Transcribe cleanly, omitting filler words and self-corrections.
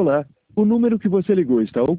Olá, o número que você ligou está ocupado.